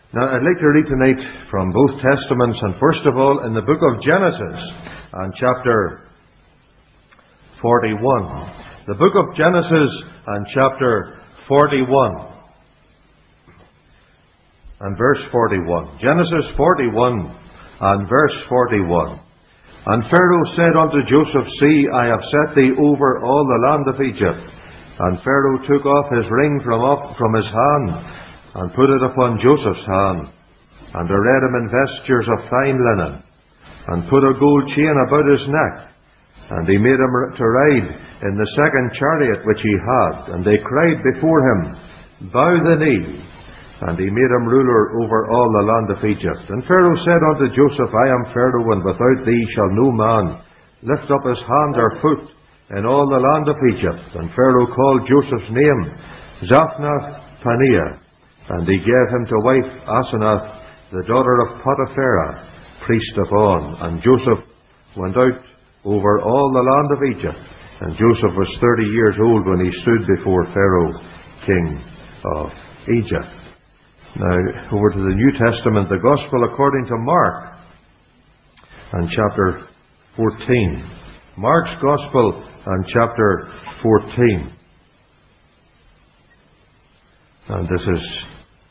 Now, I'd like to read tonight from both Testaments, and first of all in the book of Genesis, and chapter 41. The book of Genesis and chapter 41 and verse 41. Genesis 41 and verse 41. And Pharaoh said unto Joseph, See, I have set thee over all the land of Egypt. And Pharaoh took off his ring from his hand, and put it upon Joseph's hand, and arrayed him in vestures of fine linen, and put a gold chain about his neck. And he made him to ride in the second chariot which he had. And they cried before him, Bow the knee. And he made him ruler over all the land of Egypt. And Pharaoh said unto Joseph, I am Pharaoh, and without thee shall no man lift up his hand or foot in all the land of Egypt. And Pharaoh called Joseph's name Zaphnath-Paneah. And he gave him to wife Asenath, the daughter of Potipharah, priest of On. And Joseph went out over all the land of Egypt. And Joseph was 30 years old when he stood before Pharaoh, king of Egypt. Now, over to the New Testament, the Gospel according to Mark, and chapter 14. Mark's Gospel and chapter 14. And this is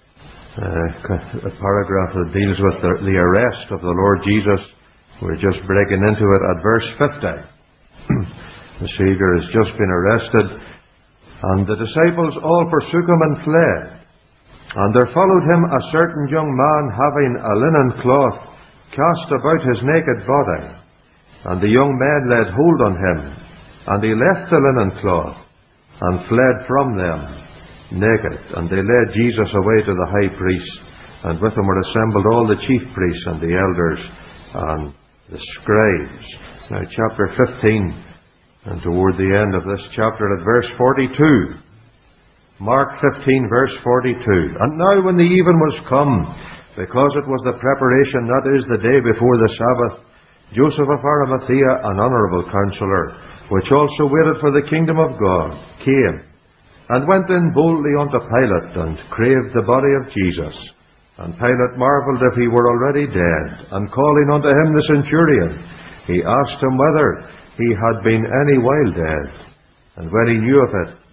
a paragraph that deals with the arrest of the Lord Jesus. We're just breaking into it at verse 50. The Saviour has just been arrested, and the disciples all forsook him and fled. And there followed him a certain young man having a linen cloth cast about his naked body. And the young men laid hold on him, and he left the linen cloth, and fled from them naked. And they led Jesus away to the high priest, and with him were assembled all the chief priests and the elders and the scribes. Now chapter 15, and toward the end of this chapter at verse 42. Mark 15 verse 42. And now when the even was come, because it was the preparation, that is, the day before the Sabbath, Joseph of Arimathea, an honourable counsellor, which also waited for the kingdom of God, came, and went in boldly unto Pilate, and craved the body of Jesus. And Pilate marvelled if he were already dead, and calling unto him the centurion, he asked him whether he had been any while dead. And when he knew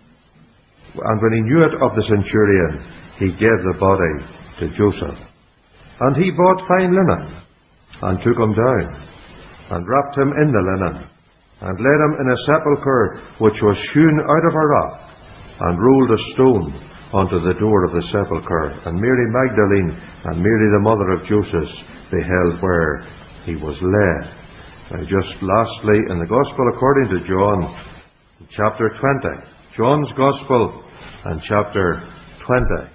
it of the centurion, he gave the body to Joseph. And he bought fine linen, and took him down, and wrapped him in the linen, and laid him in a sepulchre which was hewn out of a rock, and rolled a stone unto the door of the sepulchre. And Mary Magdalene and Mary the mother of Joseph beheld where he was laid. Now just lastly, in the Gospel according to John, chapter 20. John's Gospel and chapter 20.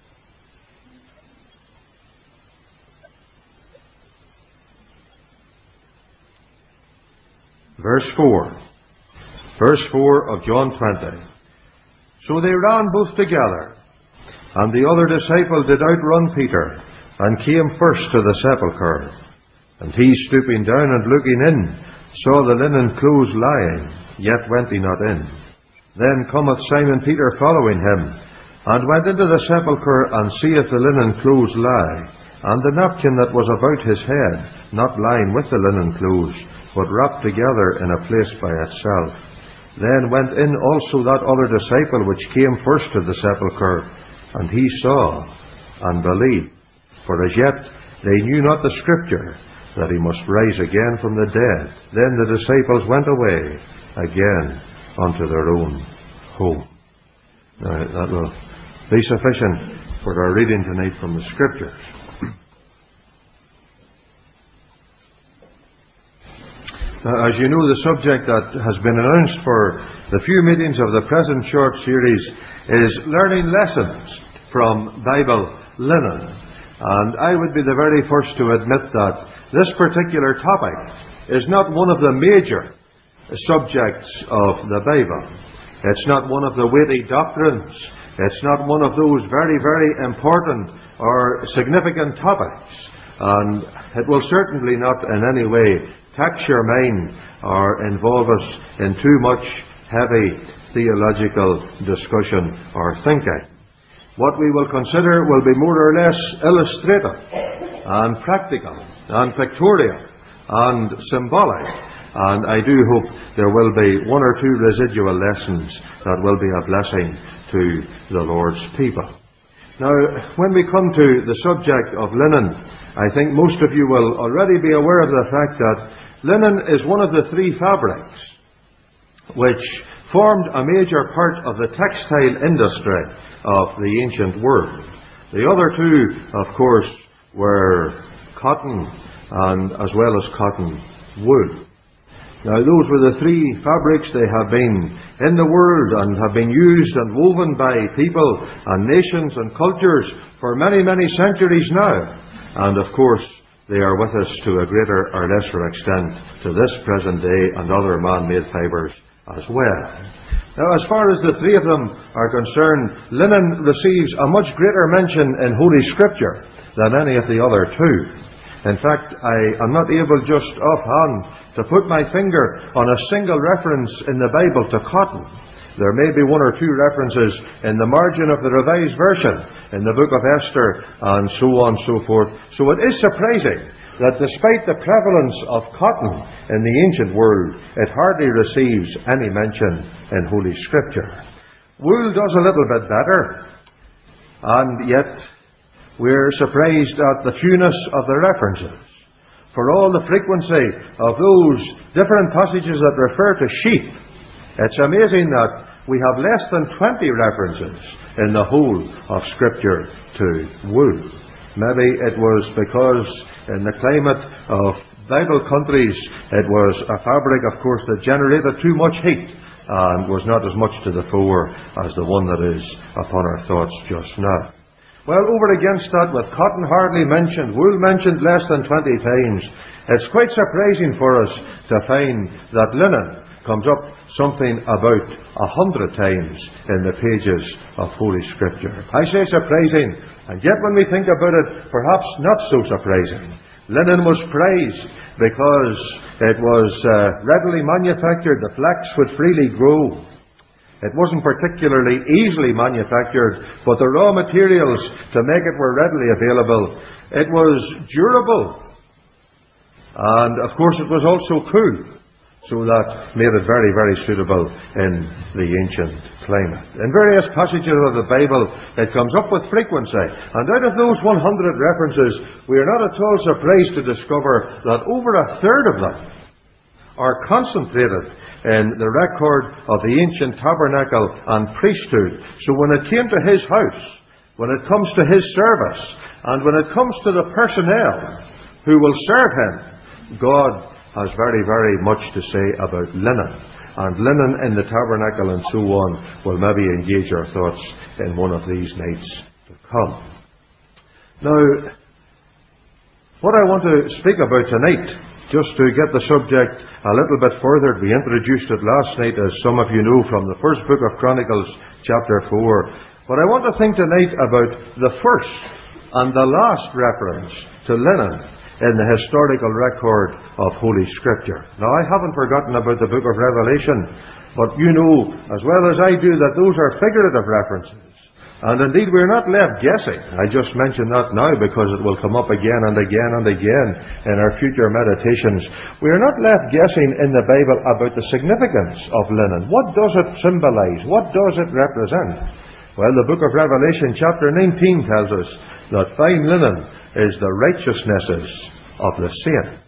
Verse 4. Verse 4 of John 20. So they ran both together, and the other disciple did outrun Peter, and came first to the sepulchre. And he, stooping down and looking in, saw the linen clothes lying, yet went he not in. Then cometh Simon Peter following him, and went into the sepulchre, and seeth the linen clothes lie, and the napkin that was about his head, not lying with the linen clothes, but wrapped together in a place by itself. Then went in also that other disciple which came first to the sepulchre, and he saw and believed. For as yet they knew not the Scripture, that he must rise again from the dead. Then the disciples went away again unto their own home. Now, that will be sufficient for our reading tonight from the Scriptures. Now, as you know, the subject that has been announced for the few meetings of the present short series is learning lessons from Bible linen. And I would be the very first to admit that this particular topic is not one of the major subjects of the Bible. It's not one of the weighty doctrines. It's not one of those very, very important or significant topics. And it will certainly not in any way tax your mind or involve us in too much heavy theological discussion or thinking. What we will consider will be more or less illustrative and practical and pictorial and symbolic. And I do hope there will be one or two residual lessons that will be a blessing to the Lord's people. Now, when we come to the subject of linen, I think most of you will already be aware of the fact that linen is one of the three fabrics which formed a major part of the textile industry of the ancient world. The other two, of course, were cotton and as well as cotton wool. Now, those were the three fabrics. They have been in the world and have been used and woven by people and nations and cultures for many, many centuries now. And of course, they are with us to a greater or lesser extent to this present day, and other man-made fibres as well. Now, as far as the three of them are concerned, linen receives a much greater mention in Holy Scripture than any of the other two. In fact, I am not able just offhand to put my finger on a single reference in the Bible to cotton. There may be one or two references in the margin of the Revised Version, in the book of Esther, and so on and so forth. So it is surprising that despite the prevalence of cotton in the ancient world, it hardly receives any mention in Holy Scripture. Wool does a little bit better, and yet we're surprised at the fewness of the references. For all the frequency of those different passages that refer to sheep, it's amazing that we have less than 20 references in the whole of Scripture to wool. Maybe it was because in the climate of Bible countries it was a fabric, of course, that generated too much heat and was not as much to the fore as the one that is upon our thoughts just now. Well, over against that, with cotton hardly mentioned, wool mentioned less than 20 times, it's quite surprising for us to find that linen comes up something about 100 times in the pages of Holy Scripture. I say surprising, and yet when we think about it, perhaps not so surprising. Linen was prized because it was readily manufactured. The flax would freely grow. It wasn't particularly easily manufactured, but the raw materials to make it were readily available. It was durable, and of course it was also cool. So that made it very, very suitable in the ancient climate. In various passages of the Bible, it comes up with frequency. And out of those 100 references, we are not at all surprised to discover that over a third of them are concentrated in the record of the ancient tabernacle and priesthood. So when it came to his house, when it comes to his service, and when it comes to the personnel who will serve him, God has very, very much to say about linen. And linen in the tabernacle and so on will maybe engage our thoughts in one of these nights to come. Now, what I want to speak about tonight, just to get the subject a little bit further, we introduced it last night, as some of you know, from the first book of Chronicles, chapter 4. But I want to think tonight about the first and the last reference to linen in the historical record of Holy Scripture. Now, I haven't forgotten about the book of Revelation, but you know as well as I do that those are figurative references. And indeed, we're not left guessing. I just mention that now because it will come up again and again and again in our future meditations. We are not left guessing in the Bible about the significance of linen. What does it symbolize? What does it represent? Well, the book of Revelation chapter 19 tells us that fine linen is the righteousnesses of the saints.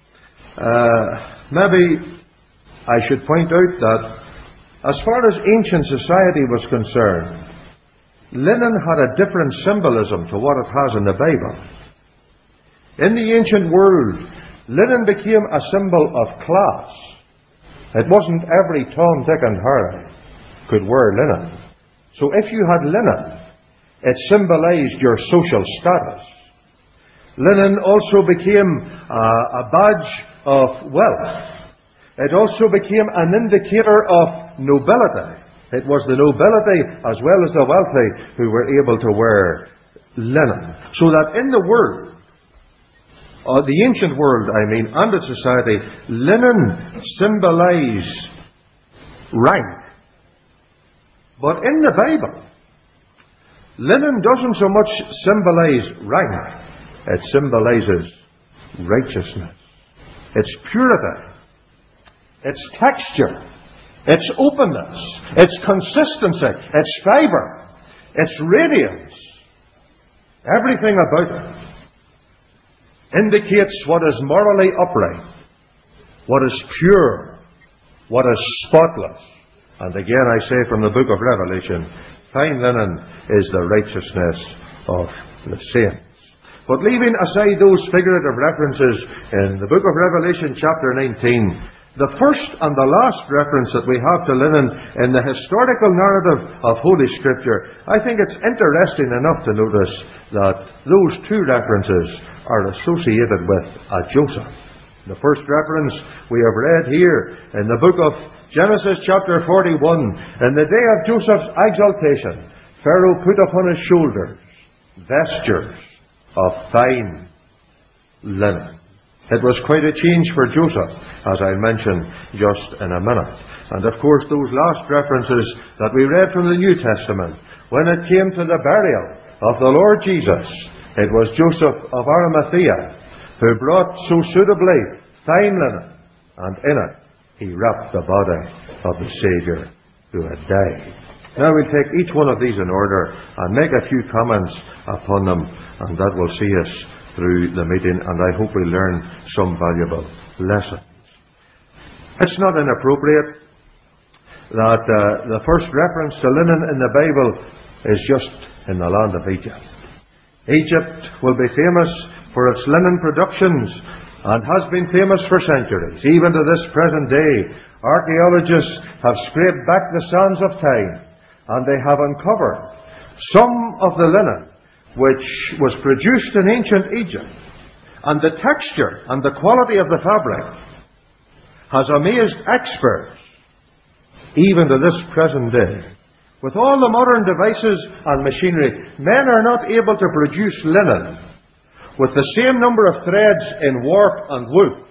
Maybe I should point out that as far as ancient society was concerned, linen had a different symbolism to what it has in the Bible. In the ancient world, linen became a symbol of class. It wasn't every Tom, Dick and Harry could wear linen. So if you had linen, it symbolized your social status. Linen also became a badge of wealth. It also became an indicator of nobility. It was the nobility as well as the wealthy who were able to wear linen. So that in the world, the ancient world, and its society, linen symbolized rank. But in the Bible, Linen doesn't so much symbolize rank, it symbolizes righteousness. Its purity, its texture, its openness, its consistency, its fibre, its radiance, everything about it indicates what is morally upright, what is pure, what is spotless. And again I say from the book of Revelation, fine linen is the righteousness of the saints. But leaving aside those figurative references in the book of Revelation chapter 19, the first and the last reference that we have to linen in the historical narrative of Holy Scripture, I think it's interesting enough to notice that those two references are associated with Joseph. The first reference we have read here in the book of Genesis chapter 41, in the day of Joseph's exaltation, Pharaoh put upon his shoulders vestures of fine linen. It was quite a change for Joseph, as I mentioned just in a minute. And of course those last references that we read from the New Testament, when it came to the burial of the Lord Jesus, it was Joseph of Arimathea who brought so suitably fine linen, and in it he wrapped the body of the Saviour who had died. Now we'll take each one of these in order and make a few comments upon them, and that will see us through the meeting, and I hope we learn some valuable lessons. It's not inappropriate that the first reference to linen in the Bible is just in the land of Egypt. Egypt will be famous for its linen productions and has been famous for centuries. Even to this present day, archaeologists have scraped back the sands of time, and they have uncovered some of the linen which was produced in ancient Egypt. And the texture and the quality of the fabric has amazed experts even to this present day. With all the modern devices and machinery, men are not able to produce linen with the same number of threads in warp and woof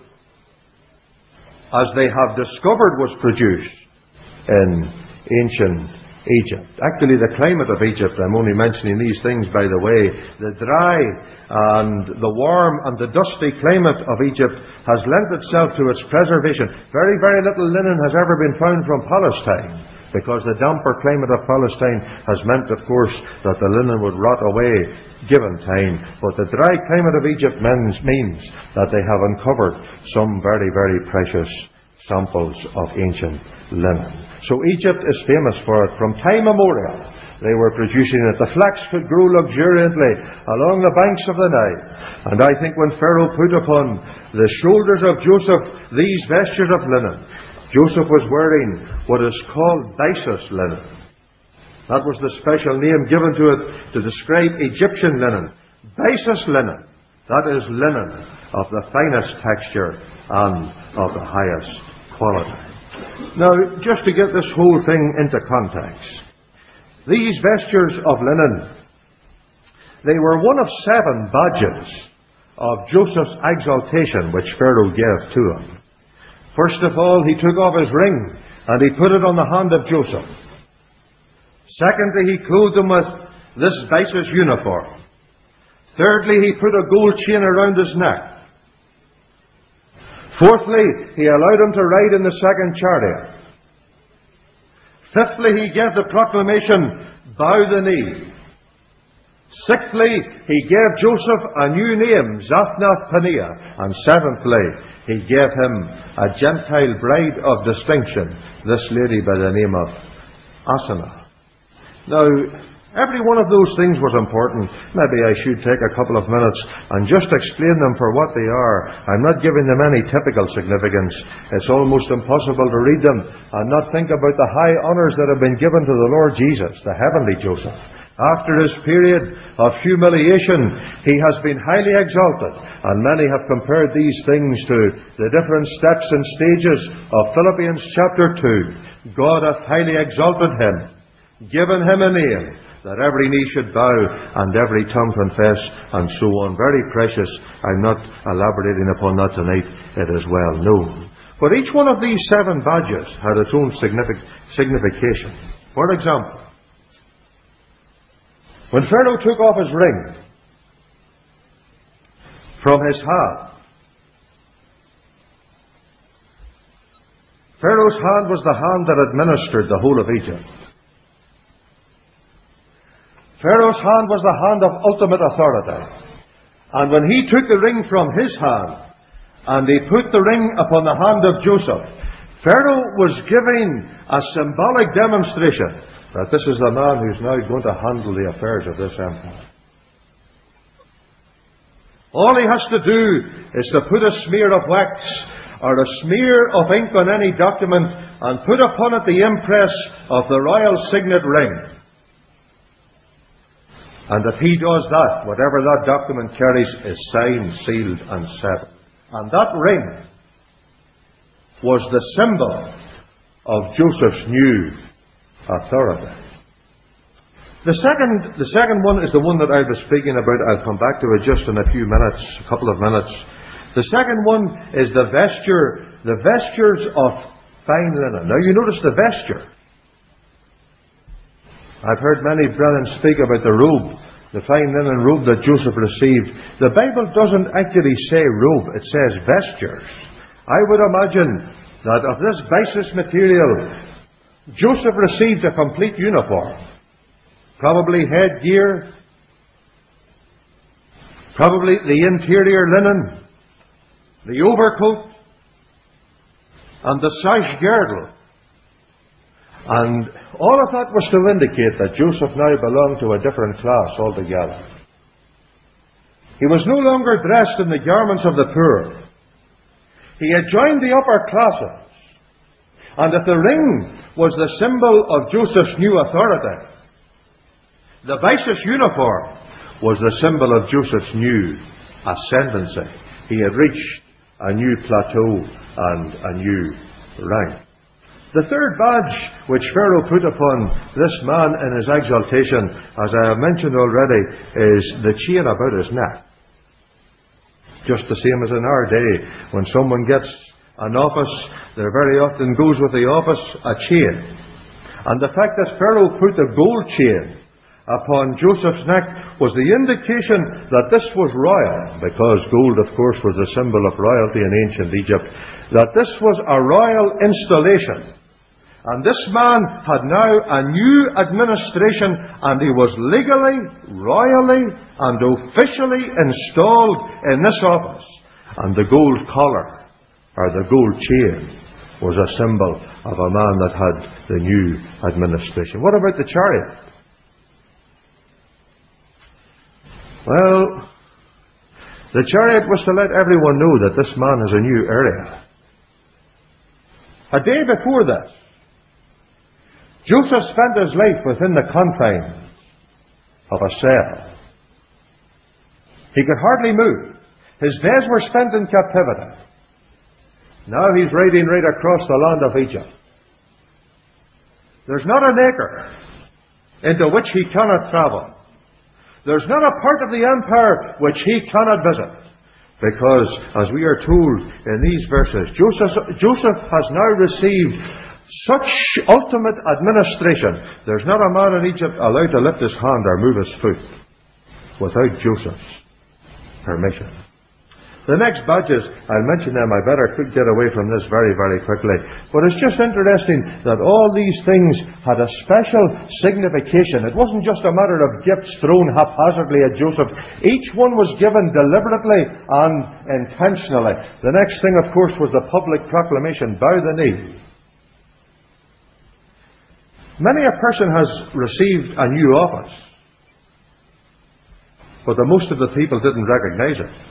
as they have discovered was produced in ancient Egypt. Actually, the climate of Egypt, I'm only mentioning these things by the way, the dry and the warm and the dusty climate of Egypt has lent itself to its preservation. Very, very little linen has ever been found from Palestine, because the damper climate of Palestine has meant, of course, that the linen would rot away given time. But the dry climate of Egypt means that they have uncovered some very, very precious samples of ancient linen. So Egypt is famous for it. From time immemorial, they were producing it. The flax could grow luxuriantly along the banks of the Nile. And I think when Pharaoh put upon the shoulders of Joseph these vestures of linen, Joseph was wearing what is called byssus linen. That was the special name given to it to describe Egyptian linen. Byssus linen. That is linen of the finest texture and of the highest quality. Now, just to get this whole thing into context, these vestures of linen, they were one of 7 badges of Joseph's exaltation which Pharaoh gave to him. First of all, he took off his ring and he put it on the hand of Joseph. Secondly, he clothed him with this byssus uniform. Thirdly, he put a gold chain around his neck. Fourthly, he allowed him to ride in the second chariot. Fifthly, he gave the proclamation, bow the knee. Sixthly, he gave Joseph a new name, Zaphnath-Paneah. And seventhly, he gave him a Gentile bride of distinction, this lady by the name of Asenath. Now, every one of those things was important. Maybe I should take a couple of minutes and just explain them for what they are. I'm not giving them any typical significance. It's almost impossible to read them and not think about the high honours that have been given to the Lord Jesus, the heavenly Joseph. After his period of humiliation, he has been highly exalted, and many have compared these things to the different steps and stages of Philippians chapter 2. God hath highly exalted him, given him a name, that every knee should bow and every tongue confess, and so on. Very precious. I'm not elaborating upon that tonight. It is well known. But each one of these 7 badges had its own signification. For example, When Pharaoh took off his ring from his hand, Pharaoh's hand was the hand that administered the whole of Egypt. Pharaoh's hand was the hand of ultimate authority. And when he took the ring from his hand, and he put the ring upon the hand of Joseph, Pharaoh was giving a symbolic demonstration that this is the man who's now going to handle the affairs of this empire. All he has to do is to put a smear of wax or a smear of ink on any document and put upon it the impress of the royal signet ring. And if he does that, whatever that document carries is signed, sealed, and settled. And that ring was the symbol of Joseph's new authority. The second one is the one that I was speaking about. I'll come back to it just in a few minutes, a couple of minutes. The second one is the vestures of fine linen. Now you notice the vesture. I've heard many brethren speak about the robe, the fine linen robe that Joseph received. The Bible doesn't actually say robe, it says vestures. I would imagine that of this basest material, Joseph received a complete uniform. Probably headgear, probably the interior linen, the overcoat, and the sash girdle. And all of that was to indicate that Joseph now belonged to a different class altogether. He was no longer dressed in the garments of the poor. He had joined the upper classes. And if the ring was the symbol of Joseph's new authority, the vice's uniform was the symbol of Joseph's new ascendancy. He had reached a new plateau and a new rank. The third badge which Pharaoh put upon this man in his exaltation, as I have mentioned already, is the chain about his neck. Just the same as in our day, when someone gets an office, there very often goes with the office a chain. And the fact that Pharaoh put a gold chain upon Joseph's neck was the indication that this was royal, because gold, of course, was a symbol of royalty in ancient Egypt, that this was a royal installation. And this man had now a new administration, and he was legally, royally, and officially installed in this office. And the gold collar, or the gold chain, was a symbol of a man that had the new administration. What about the chariot? Well, the chariot was to let everyone know that this man has a new area. A day before this, Joseph spent his life within the confines of a cell. He could hardly move. His days were spent in captivity. Now he's riding right across the land of Egypt. There's not an acre into which he cannot travel. There's not a part of the empire which he cannot visit. Because, as we are told in these verses, Joseph has now received such ultimate administration. There's not a man in Egypt allowed to lift his hand or move his foot without Joseph's permission. The next badges, I'll mention them. I better get away from this very, very quickly. But it's just interesting that all these things had a special signification. It wasn't just a matter of gifts thrown haphazardly at Joseph. Each one was given deliberately and intentionally. The next thing, of course, was the public proclamation, bow the knee. Many a person has received a new office, but most of the people didn't recognize it.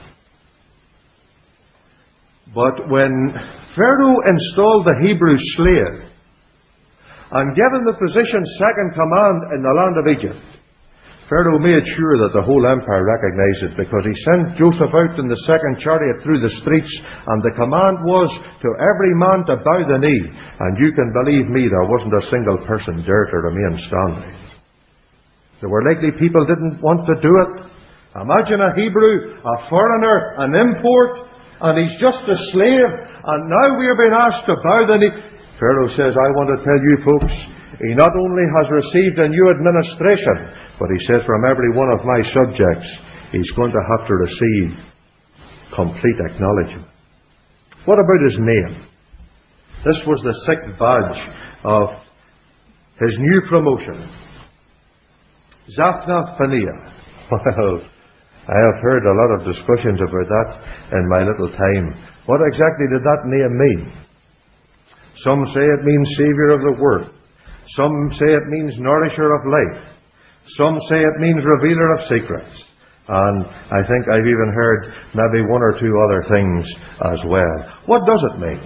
But when Pharaoh installed the Hebrew slave and given the position second command in the land of Egypt, Pharaoh made sure that the whole empire recognized it, because he sent Joseph out in the second chariot through the streets, and the command was to every man to bow the knee. And you can believe me, there wasn't a single person dared to remain standing. There were likely people didn't want to do it. Imagine a Hebrew, a foreigner, an import, and he's just a slave, and now we're being asked to bow the knee. Pharaoh says, I want to tell you folks, He not only has received a new administration, but he said, from every one of my subjects, he's going to have to receive complete acknowledgement. What about his name? This was the sixth badge of his new promotion. Zaphnath-Paaneah. Well, I have heard a lot of discussions about that in my little time. What exactly did that name mean? Some say it means Saviour of the World. Some say it means Nourisher of Life. Some say it means Revealer of Secrets. And I think I've even heard maybe one or two other things as well. What does it mean?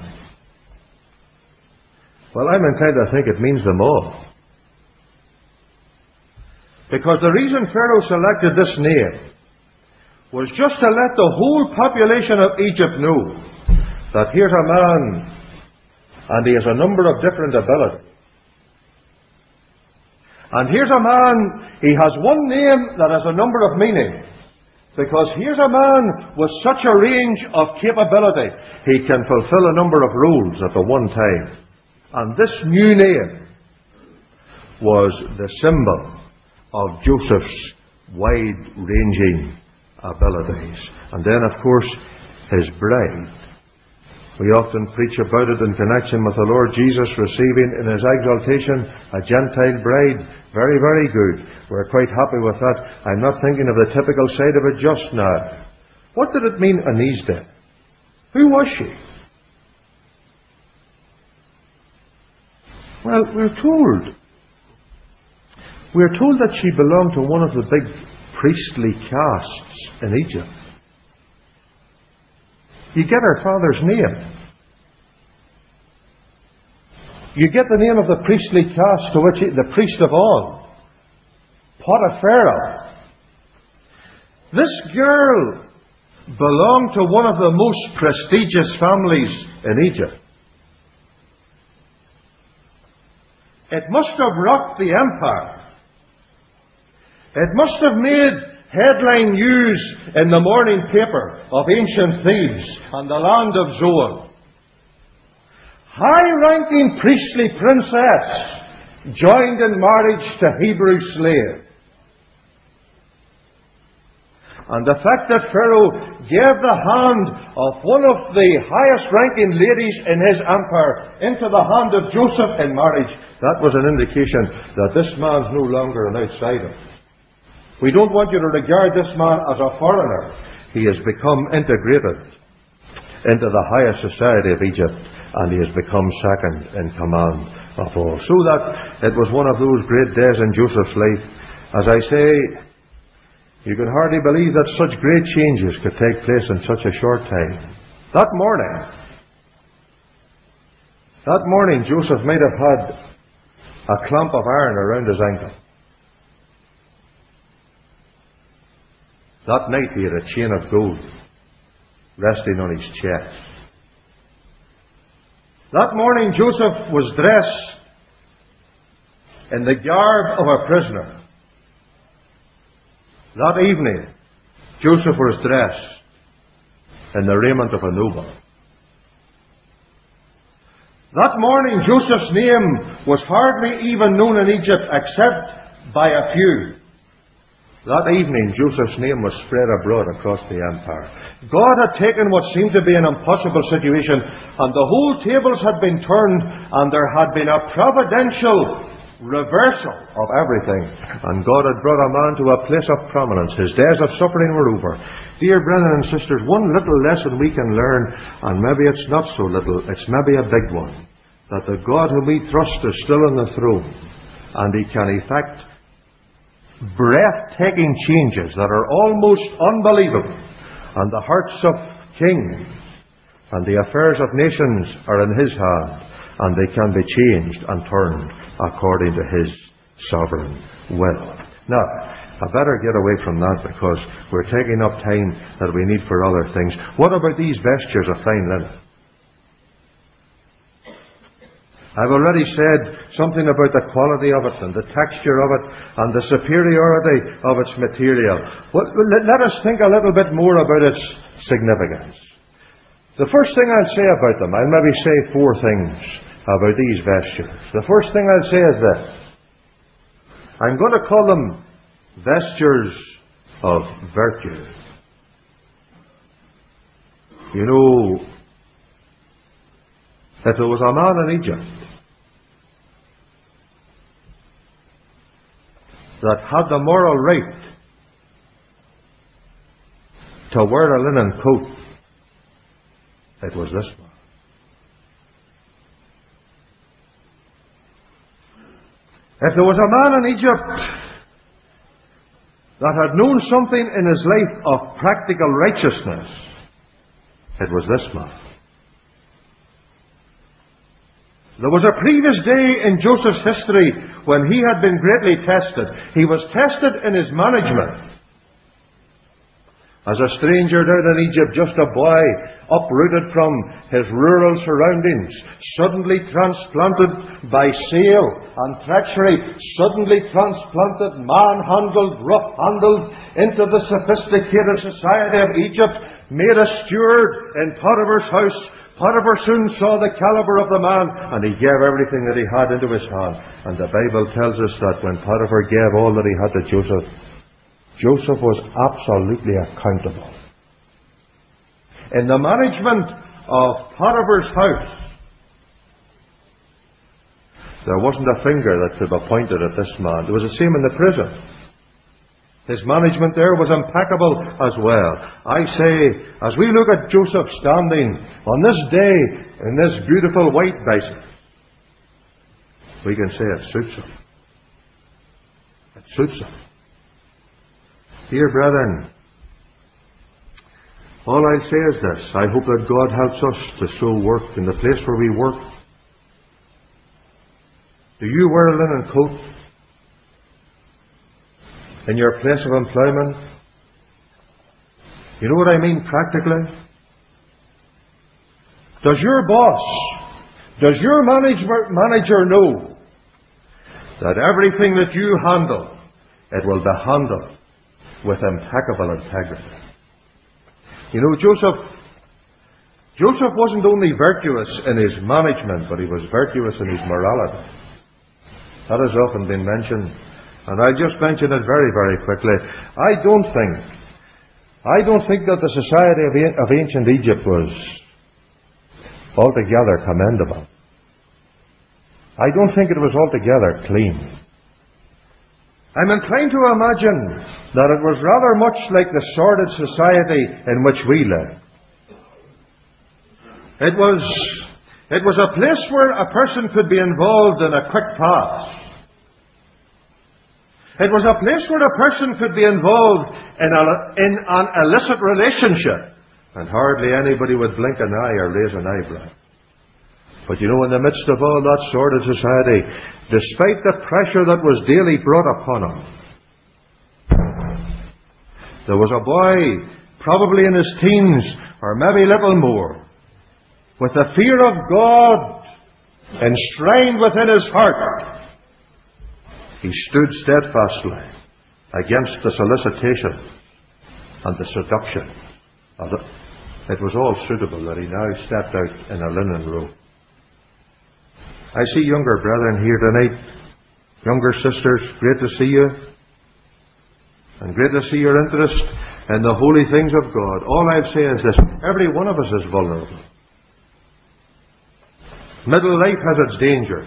Well, I'm inclined to think it means them all. Because the reason Pharaoh selected this name was just to let the whole population of Egypt know that here's a man and he has a number of different abilities. And here's a man, he has one name that has a number of meanings. Because here's a man with such a range of capability. He can fulfill a number of roles at the one time. And this new name was the symbol of Joseph's wide-ranging abilities. And then, of course, his bride. We often preach about it in connection with the Lord Jesus receiving in his exaltation a Gentile bride. Very, very good. We're quite happy with that. I'm not thinking of the typical side of it just now. What did it mean in these days? Who was she? Well, we're told that she belonged to one of the big priestly castes in Egypt. You get her father's name. You get the name of the priestly caste to which the priest of On, Potipharah. This girl belonged to one of the most prestigious families in Egypt. It must have rocked the empire. It must have made headline news in the morning paper of ancient Thebes and the land of Zoan. High-ranking priestly princess joined in marriage to Hebrew slave. And the fact that Pharaoh gave the hand of one of the highest-ranking ladies in his empire into the hand of Joseph in marriage, that was an indication that this man's no longer an outsider. We don't want you to regard this man as a foreigner. He has become integrated into the highest society of Egypt, and he has become second in command of all. So that it was one of those great days in Joseph's life. As I say, you can hardly believe that such great changes could take place in such a short time. That morning, Joseph might have had a clamp of iron around his ankle. That night he had a chain of gold resting on his chest. That morning Joseph was dressed in the garb of a prisoner. That evening Joseph was dressed in the raiment of a noble. That morning Joseph's name was hardly even known in Egypt except by a few. That evening, Joseph's name was spread abroad across the empire. God had taken what seemed to be an impossible situation, and the whole tables had been turned, and there had been a providential reversal of everything. And God had brought a man to a place of prominence. His days of suffering were over. Dear brethren and sisters, one little lesson we can learn, and maybe it's not so little, it's maybe a big one, that the God whom we trust is still on the throne, and he can effect breathtaking changes that are almost unbelievable. And the hearts of kings and the affairs of nations are in his hand, and they can be changed and turned according to his sovereign will. Now, I better get away from that because we're taking up time that we need for other things. What about these vestures of fine linen? I've already said something about the quality of it and the texture of it and the superiority of its material. Well, let us think a little bit more about its significance. The first thing I'll say about them, I'll maybe say four things about these vestures. The first thing I'll say is this. I'm going to call them vestures of virtue. You know, if there was a man in Egypt that had the moral right to wear a linen coat, it was this man. If there was a man in Egypt that had known something in his life of practical righteousness, it was this man. There was a previous day in Joseph's history when he had been greatly tested. He was tested in his management. As a stranger down in Egypt, just a boy uprooted from his rural surroundings, suddenly transplanted by sale and treachery, suddenly transplanted, manhandled, rough-handled into the sophisticated society of Egypt, made a steward in Potiphar's house. Potiphar soon saw the caliber of the man, and he gave everything that he had into his hand. And the Bible tells us that when Potiphar gave all that he had to Joseph, Joseph was absolutely accountable. In the management of Potiphar's house, there wasn't a finger that could be pointed at this man. It was the same in the prison. His management there was impeccable as well. I say, as we look at Joseph standing on this day in this beautiful white bison, we can say it suits him. It suits him. Dear brethren, all I'll say is this. I hope that God helps us to so work in the place where we work. Do you wear a linen coat in your place of employment? You know what I mean practically? Does your boss, does your manager know that everything that you handle, it will be handled with impeccable integrity? You know, Joseph wasn't only virtuous in his management, but he was virtuous in his morality. That has often been mentioned, and I'll just mention it very, very quickly. I don't think that the society of ancient Egypt was altogether commendable. I don't think it was altogether clean. I'm inclined to imagine that it was rather much like the sordid society in which we live. It was a place where a person could be involved in a quick pass. It was a place where a person could be involved in an illicit relationship, and hardly anybody would blink an eye or raise an eyebrow. But you know, in the midst of all that sordid society, despite the pressure that was daily brought upon him, there was a boy, probably in his teens, or maybe a little more, with the fear of God enshrined within his heart. He stood steadfastly against the solicitation and the seduction of it. It was all suitable that he now stepped out in a linen robe. I see younger brethren here tonight, younger sisters, great to see you, and great to see your interest in the holy things of God. All I'll say is this: every one of us is vulnerable. Middle life has its danger.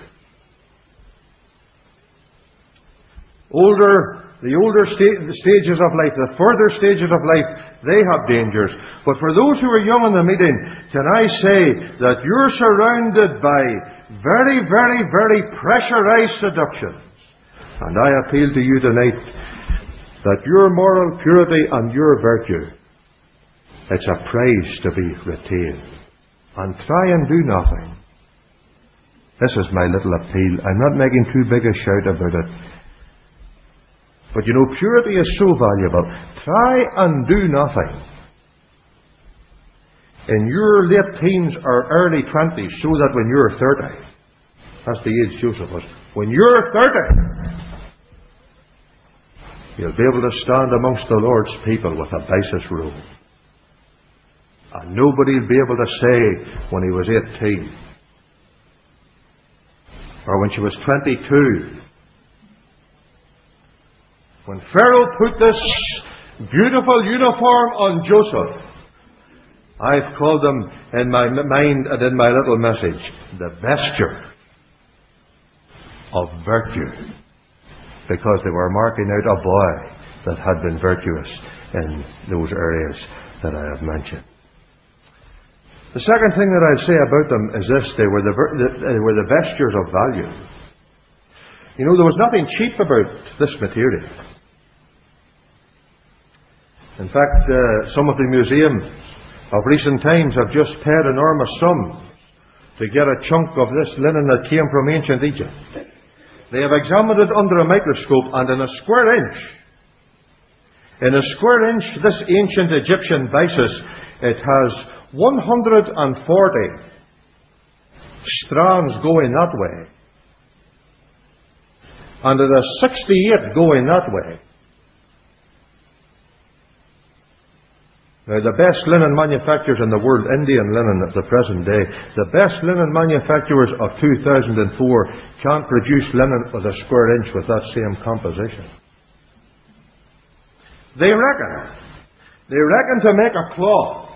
The older stages of life, the further stages of life, they have dangers. But for those who are young in the meeting, can I say that you're surrounded by very, very, very pressurized seductions. And I appeal to you tonight that your moral purity and your virtue, it's a prize to be retained. And try and do nothing. This is my little appeal. I'm not making too big a shout about it. But you know, purity is so valuable. Try and do nothing in your late teens or early 20s, so that when you're 30, that's the age Joseph was, when you're 30, you'll be able to stand amongst the Lord's people with a byssus robe. And nobody will be able to say when he was 18 or when she was 22. When Pharaoh put this beautiful uniform on Joseph, I've called them in my mind and in my little message the vesture of virtue, because they were marking out a boy that had been virtuous in those areas that I have mentioned. The second thing that I'd say about them is this: they were the vestures of value. You know, there was nothing cheap about this material. In fact, some of the museums of recent times have just paid enormous sums to get a chunk of this linen that came from ancient Egypt. They have examined it under a microscope, and in a square inch, this ancient Egyptian byssus, it has 140 strands going that way, and it has 68 going that way. Now, the best linen manufacturers in the world, Indian linen at the present day, the best linen manufacturers of 2004 can't produce linen with a square inch with that same composition. They reckon to make a cloth,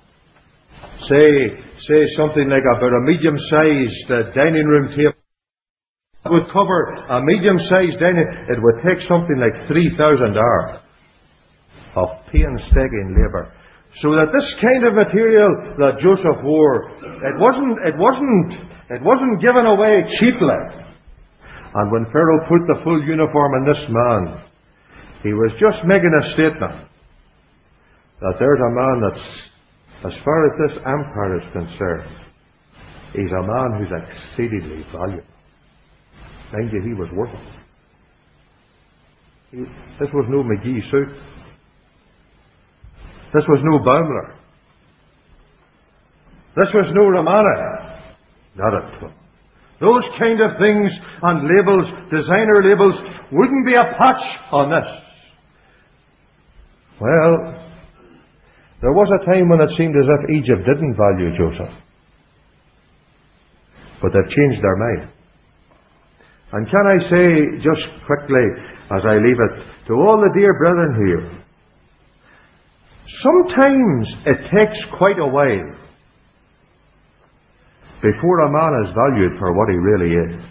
say something like about a medium-sized dining room table, it would cover a medium-sized dining, it would take something like 3,000 hours of painstaking labour. So that this kind of material that Joseph wore, it wasn't given away cheaply. And when Pharaoh put the full uniform on this man, he was just making a statement that there's a man that's, as far as this empire is concerned, he's a man who's exceedingly valuable. Mind you, he was worth it. This was no McGee suit. This was no Baumler. This was no Romana. Not at all. Those kind of things and labels, designer labels, wouldn't be a patch on this. Well, there was a time when it seemed as if Egypt didn't value Joseph. But they've changed their mind. And can I say just quickly, as I leave it, to all the dear brethren here, sometimes it takes quite a while before a man is valued for what he really is.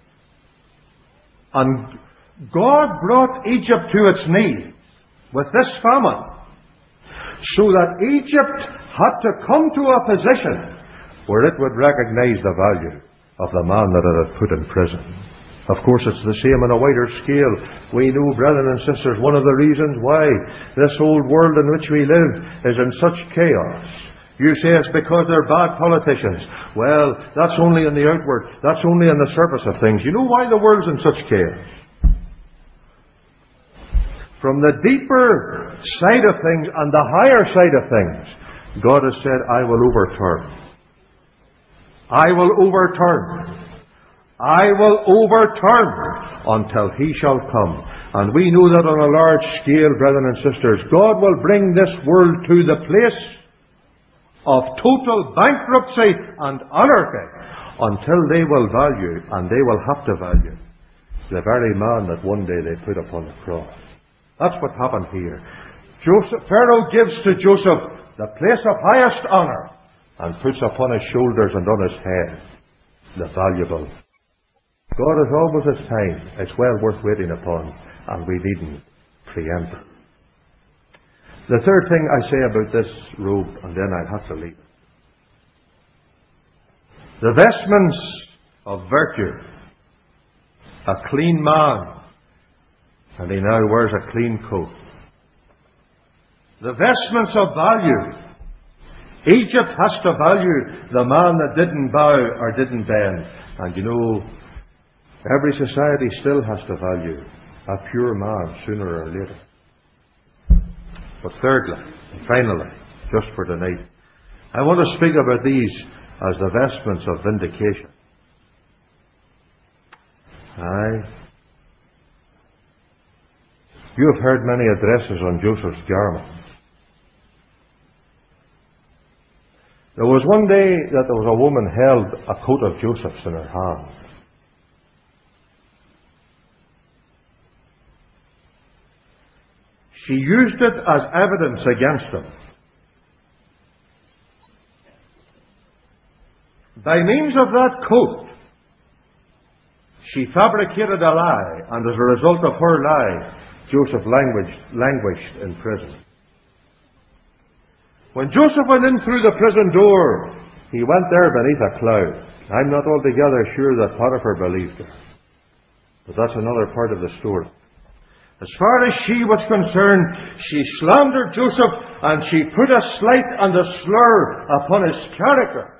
And God brought Egypt to its knees with this famine, so that Egypt had to come to a position where it would recognize the value of the man that it had put in prison. Of course, it's the same on a wider scale. We know, brethren and sisters, one of the reasons why this old world in which we live is in such chaos. You say it's because they're bad politicians. Well, that's only in the outward. That's only on the surface of things. You know why the world's in such chaos? From the deeper side of things and the higher side of things, God has said, I will overturn. I will overturn. I will overturn until He shall come. And we know that on a large scale, brethren and sisters, God will bring this world to the place of total bankruptcy and anarchy until they will value, and they will have to value, the very man that one day they put upon the cross. That's what happened here. Pharaoh gives to Joseph the place of highest honour and puts upon his shoulders and on his head the valuable. God has always His time. It's well worth waiting upon, and we needn't preempt it. The third thing I say about this robe, and then I'll have to leave it. The vestments of virtue. A clean man, and he now wears a clean coat. The vestments of value. Egypt has to value the man that didn't bow or didn't bend. And you know, every society still has to value a pure man sooner or later. But thirdly, and finally, just for tonight, I want to speak about these as the vestments of vindication. Aye. You have heard many addresses on Joseph's garment. There was one day that there was a woman held a coat of Joseph's in her hand. She used it as evidence against him. By means of that coat, she fabricated a lie, and as a result of her lie, Joseph languished in prison. When Joseph went in through the prison door, he went there beneath a cloud. I'm not altogether sure that Potiphar believed her, but that's another part of the story. As far as she was concerned, she slandered Joseph, and she put a slight and a slur upon his character.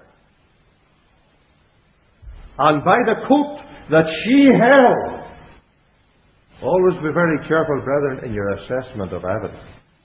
And by the coat that she held, always be very careful, brethren, in your assessment of evidence.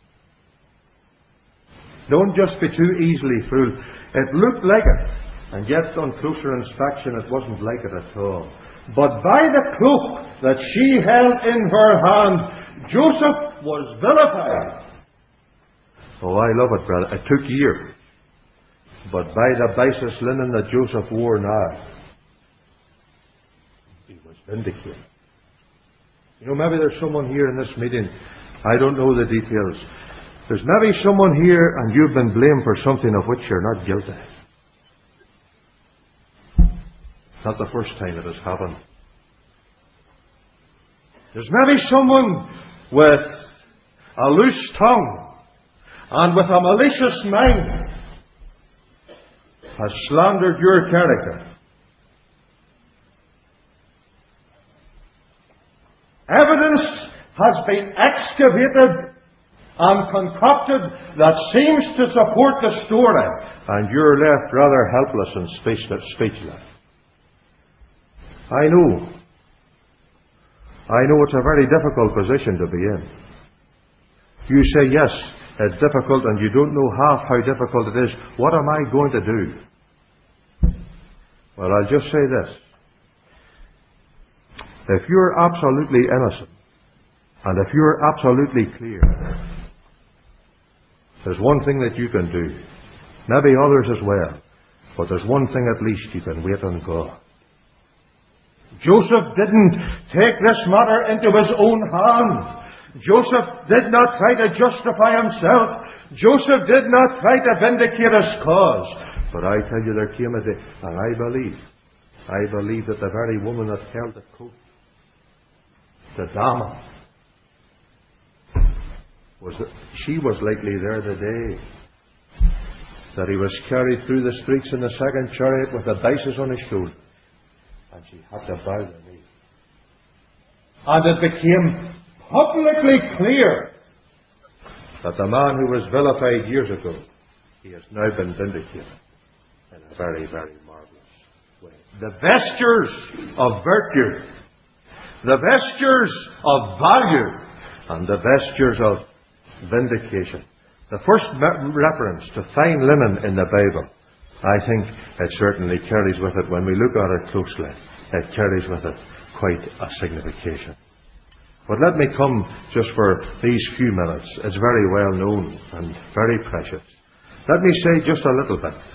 Don't just be too easily fooled. It looked like it, and yet on closer inspection it wasn't like it at all. But by the cloak that she held in her hand, Joseph was vilified. Oh, I love it, brother. It took years. But by the basest linen that Joseph wore now, he was vindicated. You know, maybe there's someone here in this meeting, I don't know the details. There's maybe someone here and you've been blamed for something of which you're not guilty. It's not the first time it has happened. There's maybe someone with a loose tongue and with a malicious mind has slandered your character. Evidence has been excavated and concocted that seems to support the story, and you're left rather helpless and speechless. I know it's a very difficult position to be in. You say, yes, it's difficult, and you don't know half how difficult it is. What am I going to do? Well, I'll just say this. If you're absolutely innocent, and if you're absolutely clear, there's one thing that you can do. Maybe others as well. But there's one thing at least: you can wait on God. Joseph didn't take this matter into his own hands. Joseph did not try to justify himself. Joseph did not try to vindicate his cause. But I tell you, there came a day, and I believe that the very woman that held the coat, the Dama, she was likely there the day that he was carried through the streets in the second chariot with the bases on his shoulder, and she had to bow the knee. And it became publicly clear that the man who was vilified years ago, he has now been vindicated in a very, very marvelous way. The vestures of virtue, the vestures of value, and the vestures of vindication. The first reference to fine linen in the Bible, I think it certainly carries with it, when we look at it closely, it carries with it quite a signification. But let me come just for these few minutes. It's very well known and very precious. Let me say just a little bit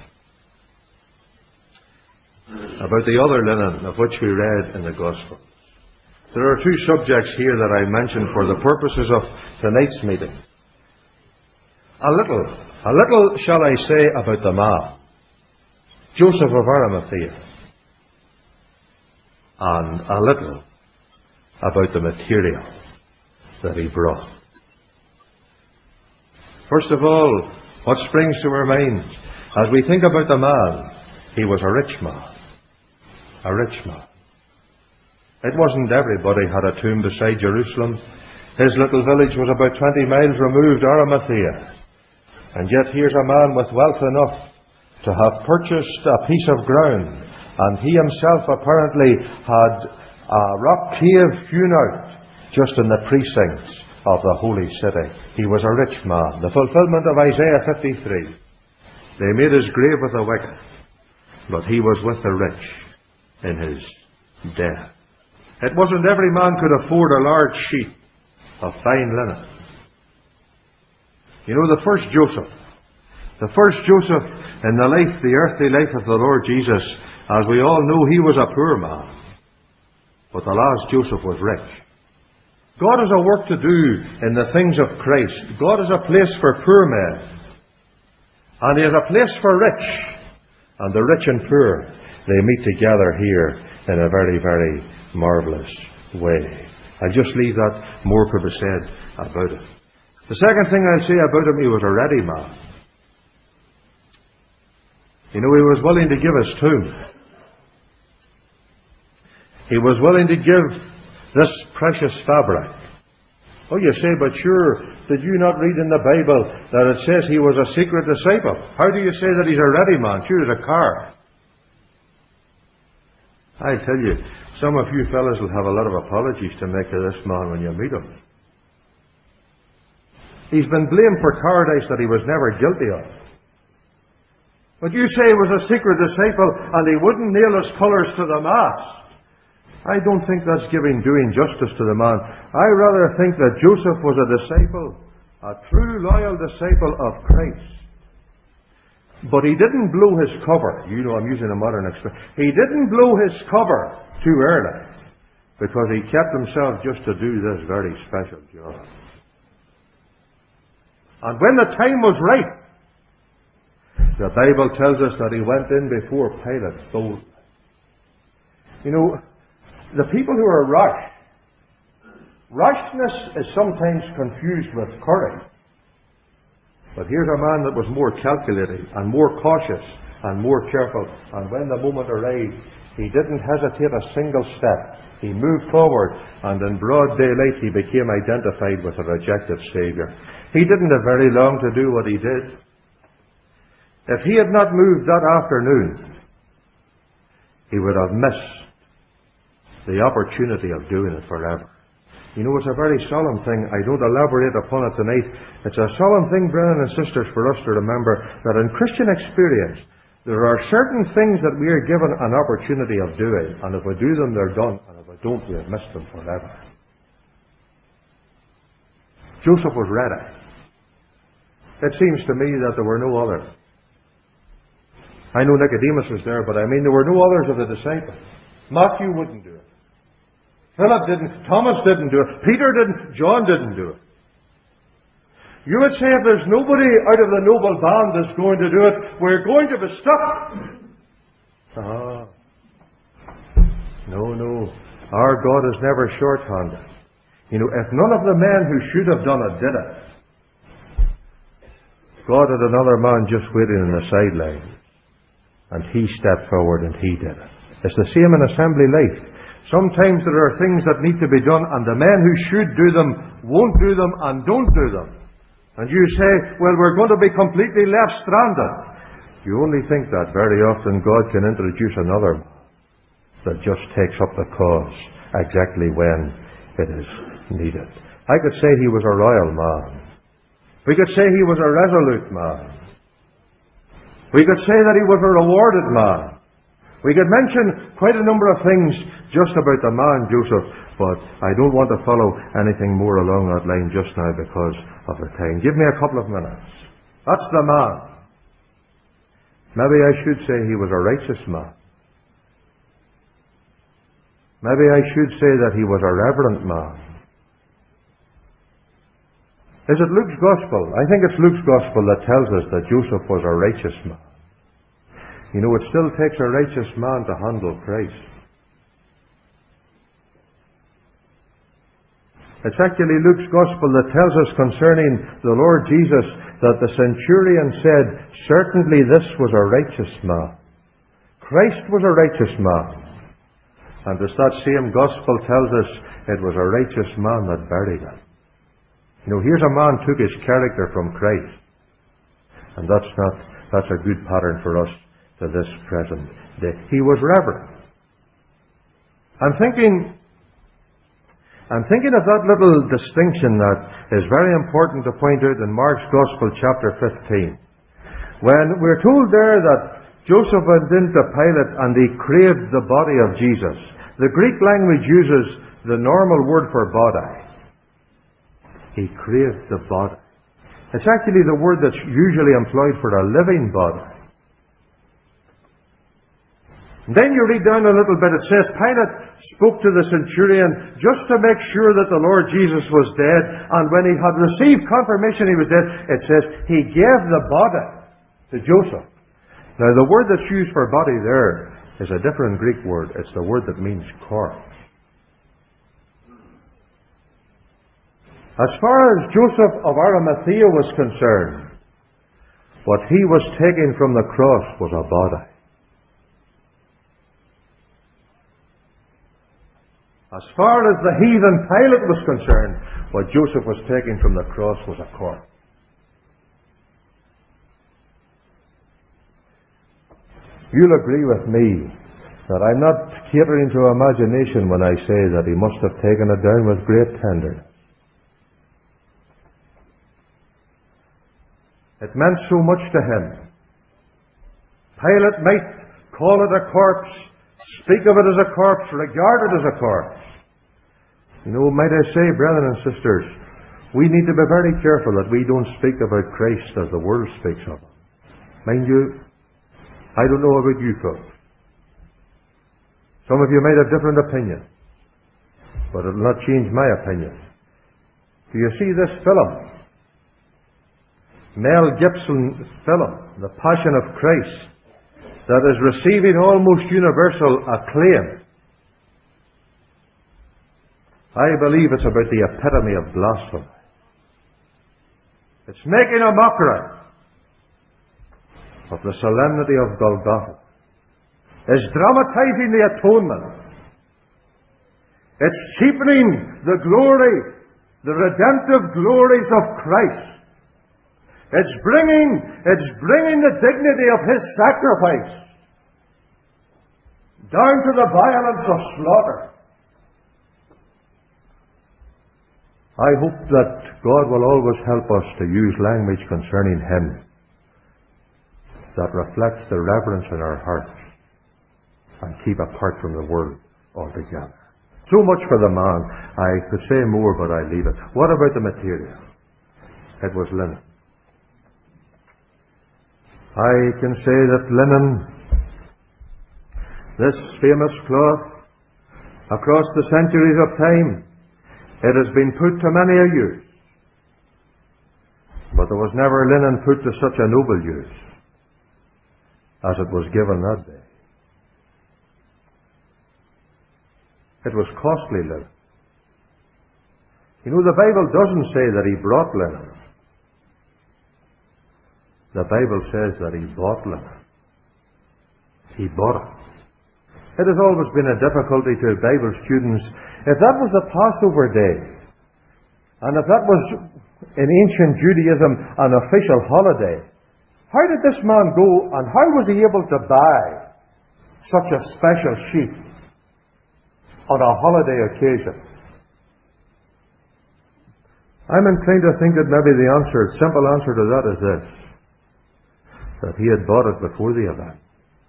about the other linen of which we read in the Gospel. There are two subjects here that I mentioned for the purposes of tonight's meeting. A little, shall I say, about the man, Joseph of Arimathea, and a little about the material that he brought. First of all, what springs to our minds as we think about the man? He was a rich man. A rich man. It wasn't everybody had a tomb beside Jerusalem. His little village was about 20 miles removed, Arimathea. And yet here's a man with wealth enough to have purchased a piece of ground, and he himself apparently had a rock cave hewn out just in the precincts of the holy city. He was a rich man. The fulfillment of Isaiah 53. They made his grave with the wicked, but he was with the rich in his death. It wasn't every man could afford a large sheet of fine linen. You know, the first Joseph in the earthly life of the Lord Jesus, as we all know, he was a poor man. But the last Joseph was rich. God has a work to do in the things of Christ. God has a place for poor men. And He has a place for rich. And the rich and poor, they meet together here in a very, very marvellous way. I'll just leave that. More could be said about it. The second thing I'll say about him, he was a ready man. You know, he was willing to give his tomb. He was willing to give this precious fabric. Oh, you say, but sure, did you not read in the Bible that it says he was a secret disciple? How do you say that he's a ready man? Sure, he's a card. I tell you, some of you fellas will have a lot of apologies to make to this man when you meet him. He's been blamed for cowardice that he was never guilty of. But you say he was a secret disciple and he wouldn't nail his colours to the mast. I don't think that's doing justice to the man. I rather think that Joseph was a disciple, a true loyal disciple of Christ. But he didn't blow his cover. You know, I'm using a modern expression. He didn't blow his cover too early because he kept himself just to do this very special job. And when the time was right, the Bible tells us that he went in before Pilate boldly. You know, the people who are rashness is sometimes confused with courage. But here's a man that was more calculating and more cautious and more careful. And when the moment arrived, he didn't hesitate a single step. He moved forward, and in broad daylight he became identified with a rejected Saviour. He didn't have very long to do what he did. If he had not moved that afternoon, he would have missed the opportunity of doing it forever. You know, it's a very solemn thing. I don't elaborate upon it tonight. It's a solemn thing, brethren and sisters, for us to remember that in Christian experience, there are certain things that we are given an opportunity of doing, and if we do them, they're done, and if we don't, we have missed them forever. Joseph was ready. It seems to me that there were no others. I know Nicodemus was there, but I mean there were no others of the disciples. Matthew wouldn't do it. Philip didn't. Thomas didn't do it. Peter didn't. John didn't do it. You would say if there's nobody out of the noble band that's going to do it, we're going to be stuck. No. Our God is never short-handed. You know, if none of the men who should have done it did it, God had another man just waiting in the sideline. And he stepped forward and he did it. It's the same in assembly life. Sometimes there are things that need to be done, and the men who should do them won't do them and don't do them. And you say, well, we're going to be completely left stranded. You only think that very often God can introduce another that just takes up the cause exactly when it is needed. I could say he was a royal man. We could say he was a resolute man. We could say that he was a rewarded man. We could mention quite a number of things just about the man Joseph, but I don't want to follow anything more along that line just now because of the time. Give me a couple of minutes. That's the man. Maybe I should say he was a righteous man. Maybe I should say that he was a reverent man. Is it Luke's Gospel? I think it's Luke's Gospel that tells us that Joseph was a righteous man. You know, it still takes a righteous man to handle Christ. It's actually Luke's Gospel that tells us concerning the Lord Jesus that the centurion said, certainly this was a righteous man. Christ was a righteous man. And as that same Gospel tells us, it was a righteous man that buried him. You know, here's a man who took his character from Christ. And that's a good pattern for us to this present day. He was reverent. I'm thinking of that little distinction that is very important to point out in Mark's Gospel, chapter 15. When we're told there that Joseph went into Pilate and he craved the body of Jesus. The Greek language uses the normal word for body. He craved the body. It's actually the word that's usually employed for a living body. Then you read down a little bit, it says Pilate spoke to the centurion just to make sure that the Lord Jesus was dead, and when he had received confirmation he was dead, it says he gave the body to Joseph. Now the word that's used for body there is a different Greek word. It's the word that means corpse. As far as Joseph of Arimathea was concerned, what he was taking from the cross was a body. As far as the heathen Pilate was concerned, what Joseph was taking from the cross was a corpse. You'll agree with me that I'm not catering to imagination when I say that he must have taken it down with great tenderness. It meant so much to him. Pilate might call it a corpse, speak of it as a corpse, regard it as a corpse. You know, might I say, brethren and sisters, we need to be very careful that we don't speak about Christ as the world speaks of him. Mind you, I don't know about you folks. Some of you might have different opinions, but it will not change my opinion. Do you see this film? Mel Gibson film, The Passion of Christ, that is receiving almost universal acclaim. I believe it's about the epitome of blasphemy. It's making a mockery of the solemnity of Golgotha. It's dramatizing the atonement. It's cheapening the glory, the redemptive glories of Christ. It's bringing the dignity of His sacrifice down to the violence of slaughter. I hope that God will always help us to use language concerning Him that reflects the reverence in our hearts and keep apart from the world altogether. So much for the man. I could say more, but I leave it. What about the material? It was linen. I can say that linen, this famous cloth, across the centuries of time, it has been put to many a use. But there was never linen put to such a noble use as it was given that day. It was costly linen. You know, the Bible doesn't say that he brought linen. The Bible says that he bought linen. He bought it. It has always been a difficulty to Bible students. If that was the Passover day, and if that was in ancient Judaism an official holiday, how did this man go and how was he able to buy such a special sheep on a holiday occasion? I'm inclined to think that maybe the simple answer to that is this: that he had bought it before the event.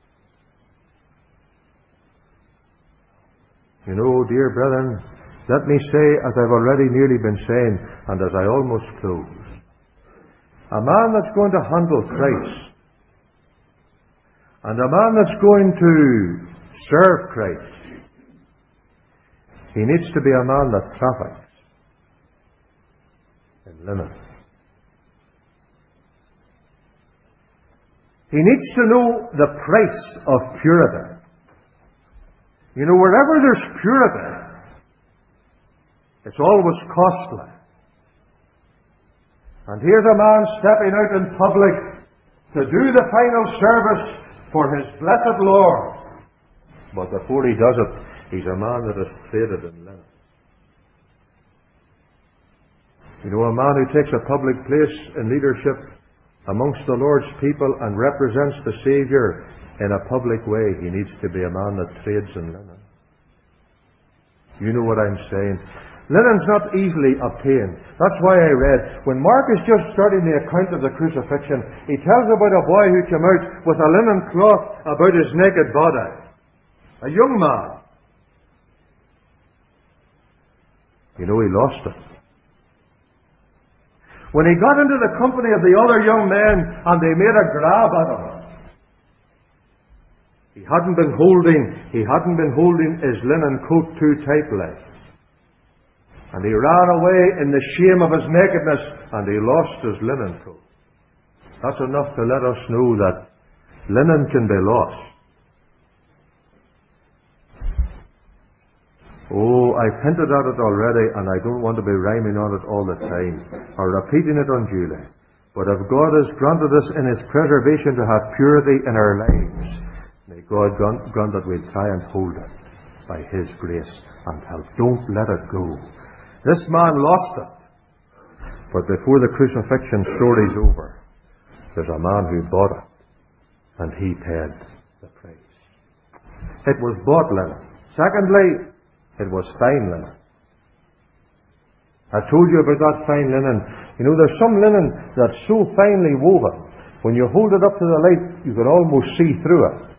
You know, dear brethren, let me say, as I've already nearly been saying, and as I almost close, a man that's going to handle Christ, and a man that's going to serve Christ, he needs to be a man that traffics in linen. He needs to know the price of purity. You know, wherever there's purity, it's always costly. And here's a man stepping out in public to do the final service for his blessed Lord. But before he does it, he's a man that is traded in linen. You know, a man who takes a public place in leadership amongst the Lord's people and represents the Saviour in a public way, he needs to be a man that trades in linen. You know what I'm saying. Linen's not easily obtained. That's why I read, when Mark is just starting the account of the crucifixion, he tells about a boy who came out with a linen cloth about his naked body. A young man. You know, he lost it. When he got into the company of the other young men and they made a grab at him, He hadn't been holding his linen coat too tightly. And he ran away in the shame of his nakedness, and he lost his linen coat. That's enough to let us know that linen can be lost. Oh, I've hinted at it already, and I don't want to be rhyming on it all the time, or repeating it unduly. But if God has granted us in His preservation to have purity in our lives, may God grant that we'll try and hold it by His grace and help. Don't let it go. This man lost it. But before the crucifixion story's over, there's a man who bought it, and he paid the price. It was bought linen. Secondly, it was fine linen. I told you about that fine linen. You know, there's some linen that's so finely woven, when you hold it up to the light, you can almost see through it.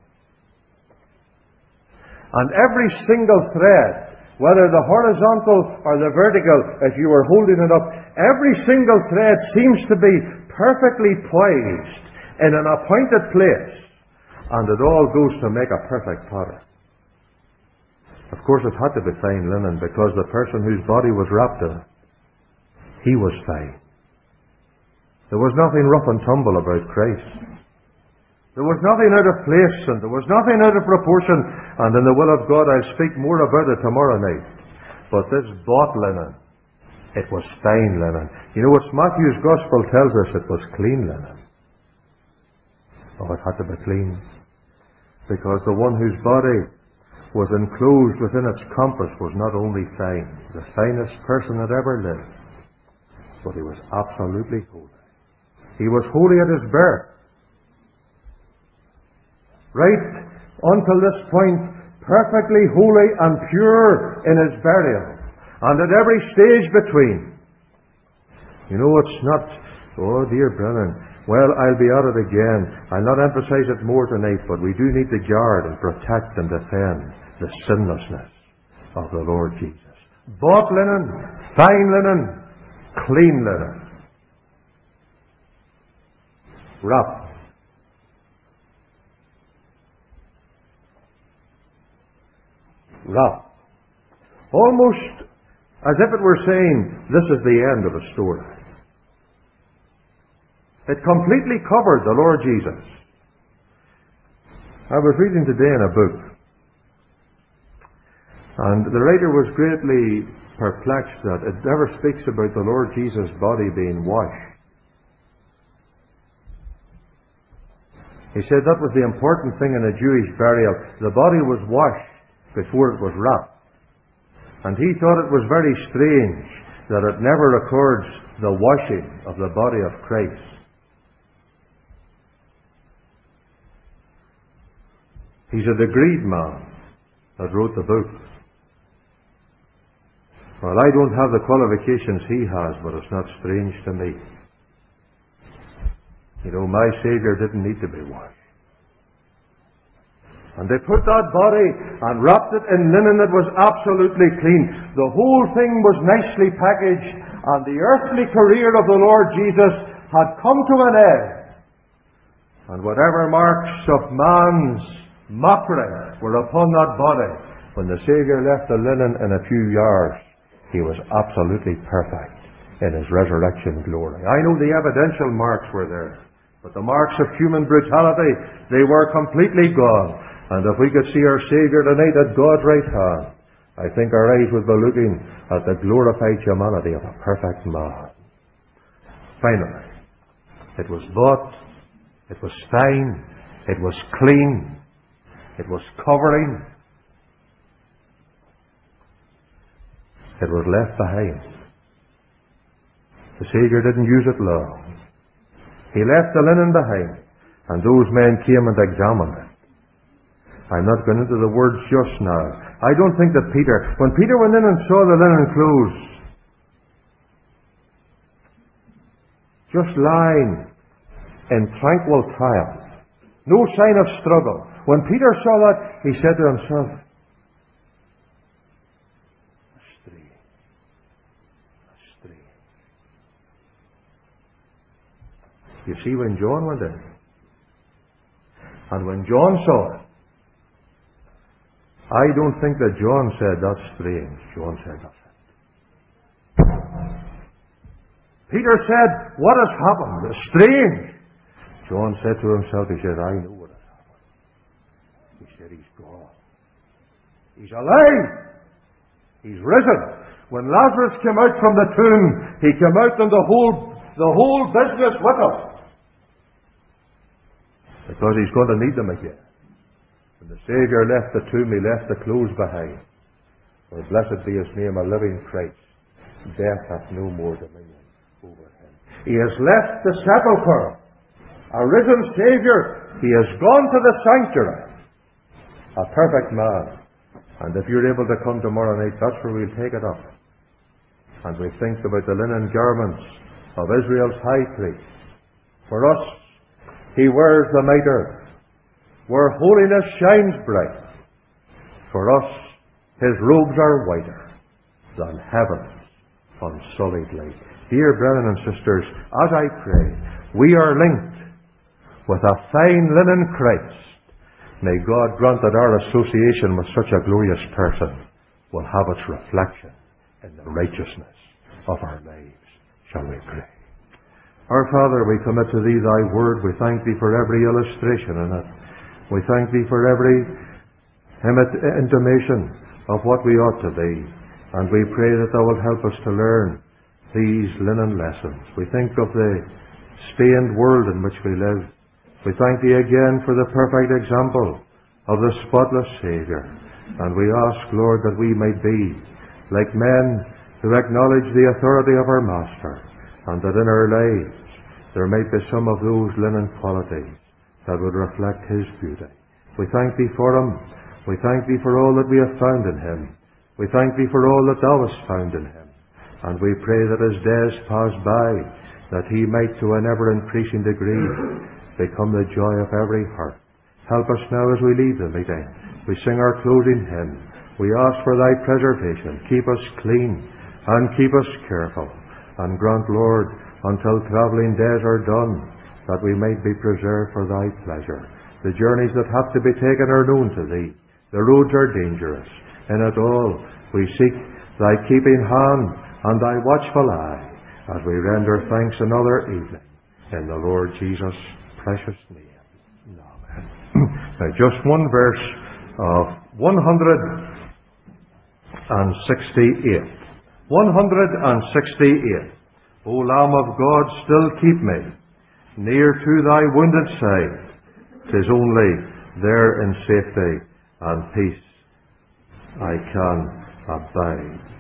And every single thread, whether the horizontal or the vertical, if you were holding it up, every single thread seems to be perfectly poised in an appointed place. And it all goes to make a perfect pattern. Of course, it had to be fine linen, because the person whose body was wrapped in it, he was fine. There was nothing rough and tumble about Christ. There was nothing out of place, and there was nothing out of proportion. And in the will of God, I'll speak more about it tomorrow night. But this bought linen, it was fine linen. You know what Matthew's Gospel tells us? It was clean linen. Oh, it had to be clean. Because the one whose body was enclosed within its compass was not only fine, the finest person that ever lived, but he was absolutely holy. He was holy at his birth. Right until this point, perfectly holy and pure in his burial. And at every stage between. You know, it's not, oh dear Brennan, well, I'll be at it again. I'll not emphasize it more tonight, but we do need to guard and protect and defend the sinlessness of the Lord Jesus. Bought linen, fine linen, clean linen. Wrapped. Wrapped. Almost as if it were saying, this is the end of the story. It completely covered the Lord Jesus. I was reading today in a book, and the writer was greatly perplexed that it never speaks about the Lord Jesus' body being washed. He said that was the important thing in a Jewish burial. The body was washed before it was wrapped. And he thought it was very strange that it never records the washing of the body of Christ. He's a degreed man that wrote the book. Well, I don't have the qualifications he has, but it's not strange to me. You know, my Saviour didn't need to be washed. And they put that body and wrapped it in linen that was absolutely clean. The whole thing was nicely packaged, and the earthly career of the Lord Jesus had come to an end. And whatever marks of man's mockery were upon that body, when the Saviour left the linen in a few yards, he was absolutely perfect in his resurrection glory. I know the evidential marks were there, but the marks of human brutality, they were completely gone. And if we could see our Saviour tonight at God's right hand, I think our eyes would be looking at the glorified humanity of a perfect man. Finally, it was bought, it was fine, it was clean, it was covering, it was left behind. The Saviour didn't use it long. He left the linen behind, and those men came and examined it. I'm not going into the words just now. I don't think that when Peter went in and saw the linen clothes, just lying in tranquil triumph, no sign of struggle. When Peter saw that, he said to himself, a stray. You see, when John went in, and when John saw it, I don't think that John said, "That's strange." John said, "That's it." Peter said, "What has happened? It's strange." John said to himself, he said, "I know what has happened." He said, "He's gone. He's alive. He's risen." When Lazarus came out from the tomb, he came out and the whole business with him. Because he's going to need them again. When the Saviour left the tomb, he left the clothes behind. For blessed be his name, a living Christ. Death hath no more dominion over him. He has left the sepulchre. A risen Saviour. He has gone to the sanctuary. A perfect man. And if you're able to come tomorrow night, that's where we'll take it up. And we think about the linen garments of Israel's high priest. For us, he wears the mitre, where holiness shines bright. For us, his robes are whiter than heaven's unsullied light. Dear brethren and sisters, as I pray, we are linked with a fine linen Christ. May God grant that our association with such a glorious person will have its reflection in the righteousness of our lives. Shall we pray? Our Father, we commit to Thee Thy Word. We thank Thee for every illustration in it. We thank Thee for every intimation of what we ought to be. And we pray that Thou wilt help us to learn these linen lessons. We think of the stained world in which we live. We thank Thee again for the perfect example of the spotless Saviour. And we ask, Lord, that we might be like men who acknowledge the authority of our Master, and that in our lives there might be some of those linen qualities that would reflect His beauty. We thank Thee for Him. We thank Thee for all that we have found in Him. We thank Thee for all that Thou hast found in Him. And we pray that as days pass by, that He might to an ever-increasing degree become the joy of every heart. Help us now as we leave the meeting. We sing our closing hymn. We ask for Thy preservation. Keep us clean and keep us careful. And grant, Lord, until travelling days are done, that we might be preserved for Thy pleasure. The journeys that have to be taken are known to Thee. The roads are dangerous. In it all, we seek Thy keeping hand and Thy watchful eye, as we render thanks another evening in the Lord Jesus' precious name. Amen. Now, just one verse of 168. 168. O Lamb of God, still keep me near to Thy wounded side. 'Tis only there in safety and peace I can abide.